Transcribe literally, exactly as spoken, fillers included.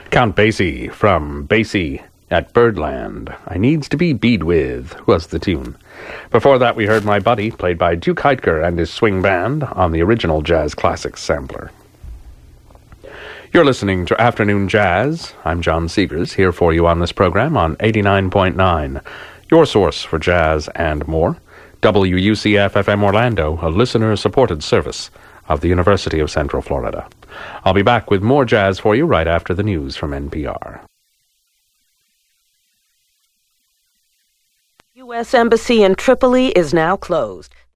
Count Basie from Basie at Birdland. I Needs to Be Bead With was the tune. Before that, we heard My Buddy, played by Duke Heidker and his swing band on the original Jazz Classics sampler. You're listening to Afternoon Jazz. I'm John Seegers, here for you on this program on eighty-nine point nine, your source for jazz and more. W U C F F M Orlando, a listener-supported service of the University of Central Florida. I'll be back with more jazz for you right after the news from N P R. U S Embassy in Tripoli is now closed.